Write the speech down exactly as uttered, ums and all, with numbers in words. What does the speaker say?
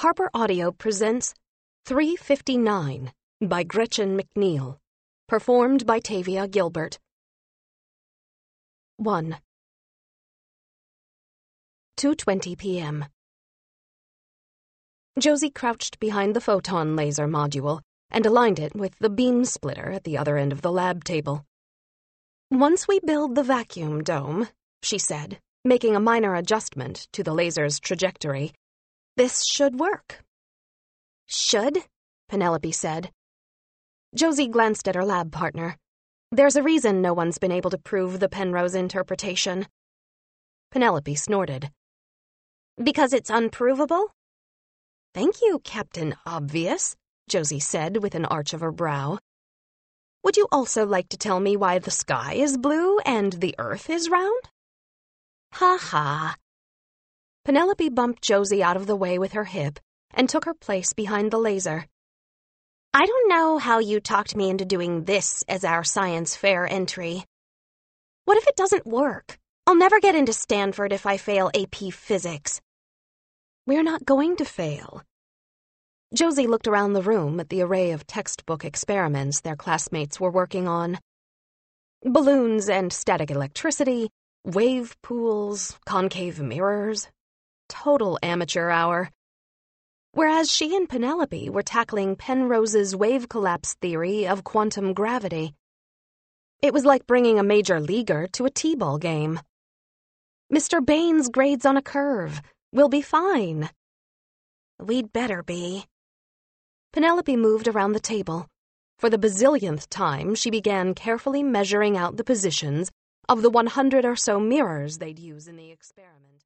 Harper Audio presents three fifty-nine by Gretchen McNeil, performed by Tavia Gilbert. one. two twenty p m Josie crouched behind the photon laser module and aligned it with the beam splitter at the other end of the lab table. "Once we build the vacuum dome," she said, making a minor adjustment to the laser's trajectory, "this should work." "Should?" Penelope said. Josie glanced at her lab partner. "There's a reason no one's been able to prove the Penrose interpretation." Penelope snorted. "Because it's unprovable?" "Thank you, Captain Obvious," Josie said with an arch of her brow. "Would you also like to tell me why the sky is blue and the earth is round?" "Ha ha." Penelope bumped Josie out of the way with her hip and took her place behind the laser. "I don't know how you talked me into doing this as our science fair entry. What if it doesn't work? I'll never get into Stanford if I fail A P Physics." "We're not going to fail." Josie looked around the room at the array of textbook experiments their classmates were working on. Balloons and static electricity, wave pools, concave mirrors. Total amateur hour. Whereas she and Penelope were tackling Penrose's wave collapse theory of quantum gravity. It was like bringing a major leaguer to a t-ball game. "Mister Baines grades on a curve. We'll be fine." "We'd better be." Penelope moved around the table. For the bazillionth time, she began carefully measuring out the positions of the one hundred or so mirrors they'd use in the experiment.